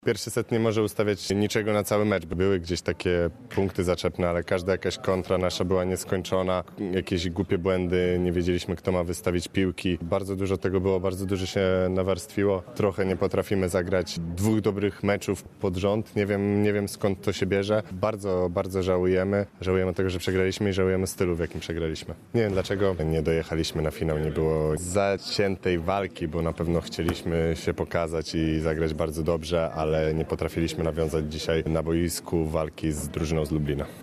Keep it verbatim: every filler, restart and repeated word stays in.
Pierwszy set nie może ustawiać niczego na cały mecz. Były gdzieś takie punkty zaczepne, ale każda jakaś kontra nasza była nieskończona. Jakieś głupie błędy, nie wiedzieliśmy, kto ma wystawić piłki. Bardzo dużo tego było, bardzo dużo się nawarstwiło. Trochę nie potrafimy zagrać dwóch dobrych meczów pod rząd. Nie wiem, nie wiem skąd to się bierze. Bardzo, bardzo żałujemy. Żałujemy tego, że przegraliśmy i żałujemy stylu, w jakim przegraliśmy. Nie wiem dlaczego nie dojechaliśmy na finał. Nie było zaciętej walki, bo na pewno chcieliśmy się pokazać i zagrać bardzo dobrze, ale ale nie potrafiliśmy nawiązać dzisiaj na boisku walki z drużyną z Lublina.